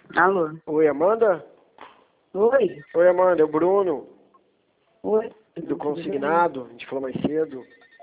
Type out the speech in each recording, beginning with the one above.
Alô? Oi, Amanda? Oi? Oi, Amanda, é o Bruno, Oi? do Consignado. A gente falou mais cedo.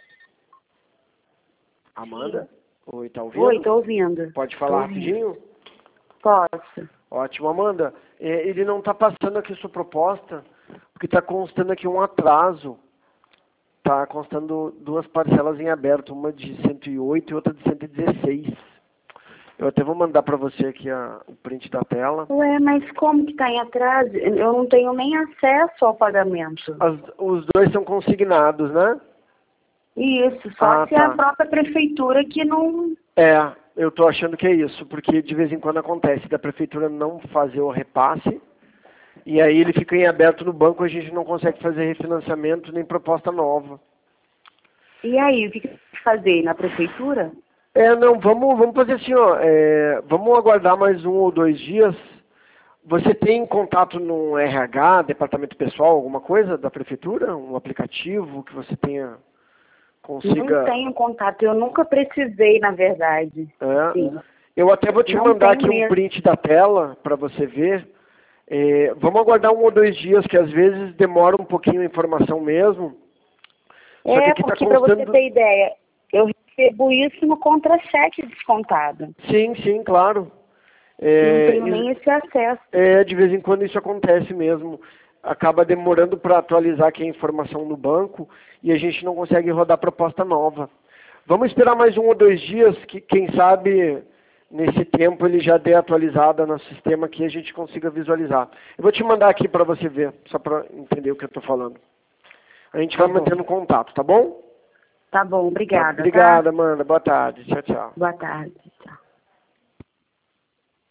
Amanda? Oi, tá ouvindo? Oi, tô ouvindo. Pode Tô falar ouvindo. rapidinho? Posso? Ótimo, Amanda. Ele não está passando aqui sua proposta, porque está constando aqui um atraso. Está constando duas parcelas em aberto, uma de 108 e outra de 116. Eu até vou mandar para você aqui o print da tela. Ué, mas como que tá em atraso? Eu não tenho nem acesso ao pagamento. Os dois são consignados, né? Isso, só se é Tá. a própria prefeitura que não... Eu estou achando que é isso, porque de vez em quando acontece da prefeitura não fazer o repasse, e aí ele fica em aberto no banco, a gente não consegue fazer refinanciamento nem proposta nova. E aí, o que tem que fazer? Na prefeitura? Não, vamos fazer assim, ó, vamos aguardar mais 1 ou 2 dias. Você tem contato no RH, departamento pessoal, alguma coisa da prefeitura? Um aplicativo que você consiga... Não tenho contato, eu nunca precisei, na verdade. Sim. Eu até vou te Não mandar tenho aqui um mesmo. print da tela para você ver. Vamos aguardar 1 ou 2 dias, que às vezes demora um pouquinho a informação mesmo. Só que aqui tá Porque para você constando... ter ideia, eu recebo isso no contra-cheque descontado. Sim, claro. Não tenho nem esse acesso. De vez em quando isso acontece mesmo. Acaba demorando para atualizar aqui a informação no banco e a gente não consegue rodar proposta nova. Vamos esperar mais 1 ou 2 dias, que quem sabe nesse tempo ele já dê atualizada no sistema que a gente consiga visualizar. Eu vou te mandar aqui para você ver, só para entender o que eu estou falando. A gente vai mantendo contato, tá bom? Tá bom, obrigada. Obrigada, Amanda. Boa tarde. Tchau, tchau. Boa tarde. Tchau.